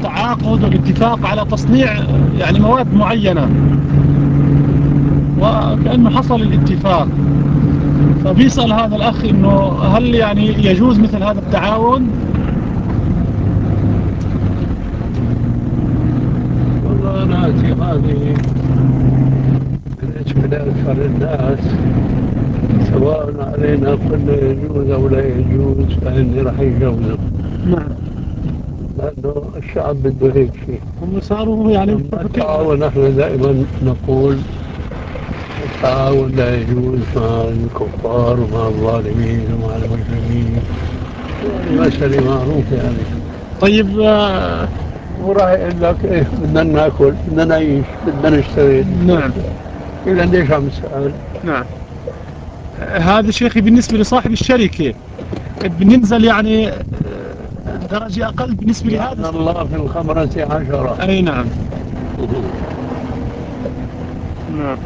التعاقد والاتفاق على تصنيع يعني مواد معينة، وكأنه حصل الاتفاق. فبيسأل هذا الأخ إنه هل يعني يجوز مثل هذا التعاون؟ والله أنا اعتقادي بالنسبة لأكثر الناس سواء علينا قلنا يجوز أو لا يجوز فإني راح يجوزه. نعم. لأنه الشعب بده هيك شيء. هم صاروا يعني التعاون احنا دائما نقول التعاون لا يجوز مع الكفار ومع الظالمين ومع المجرمين، مسألة معروفة يعني. طيب وراح يقول لك ايه بدنا ناكل بدنا نعيش بدنا نشتغل. نعم. إذا ليش عم تسأل؟ نعم. هذا شيخي بالنسبة لصاحب الشركة بننزل يعني درجة أقل بالنسبة لهذا. الله في الخمرة 10. أي نعم. نعم.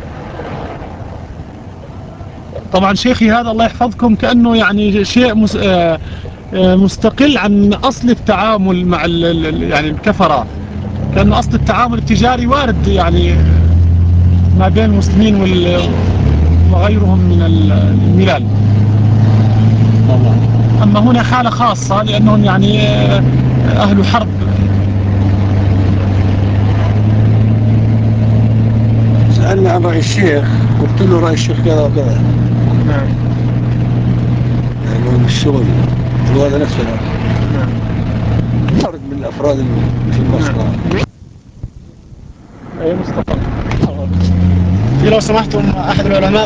طبعا شيخي هذا الله يحفظكم كأنه يعني شيء مستقل عن أصل التعامل مع يعني الكفرة، كأن أصل التعامل التجاري وارد يعني ما بين المسلمين وغيرهم من الملل. طبعا. أما هنا حالة خاصة لأنهم يعني أهل حرب. سألني عن رأي الشيخ، قلت له رأي الشيخ كذا وكذا. نعم. يعني الشغل وهذا نفس الأخ. نعم. فرد من الأفراد في المصنع. أي مصطفى. لو سمحتم أحد العلماء